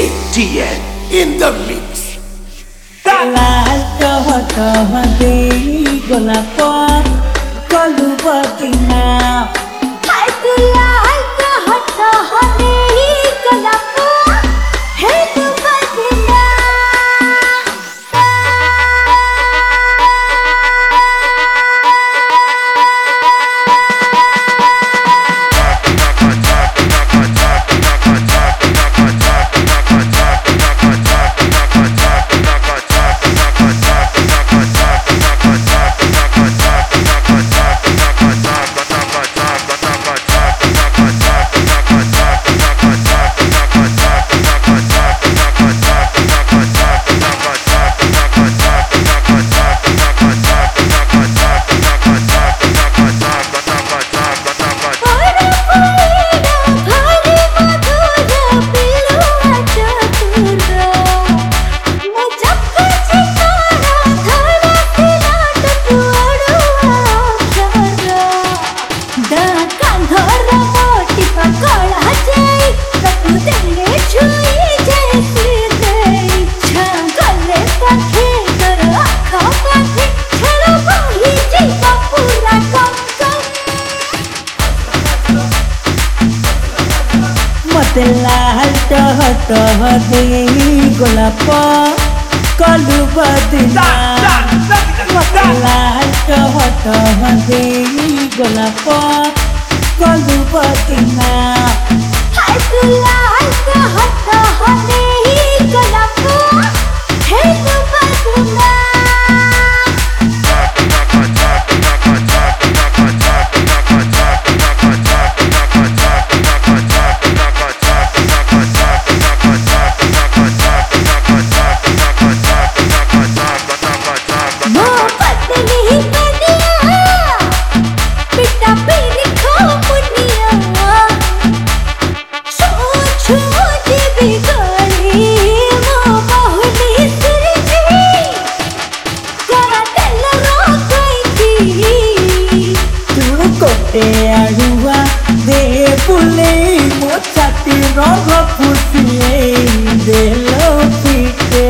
KTN in the mix. लाल टह दे गोलाप कलु बतिना हाय तू लाल टह दे गोलाप हे तू बतिना मते लाल टह दे गोलाप कलु बतिना मते लाल टह दे गोलाप कलु बतिना हाय तू लाल टह दे गोलाप हे तू बतिना आड़ुआ दे पुले मो छाती रंग फुसिए दे लो पीटे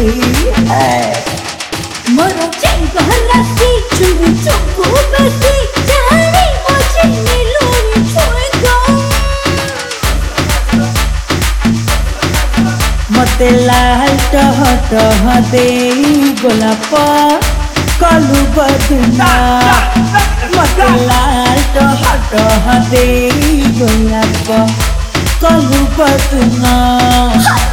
मोर चेंग हलासी चुगु चुगु बसी जानी मोची नीलुनी छुएगा मते लाल टह दे गोलाप कलु बतिना मते लाल टह दे गोलाप कलु बतिना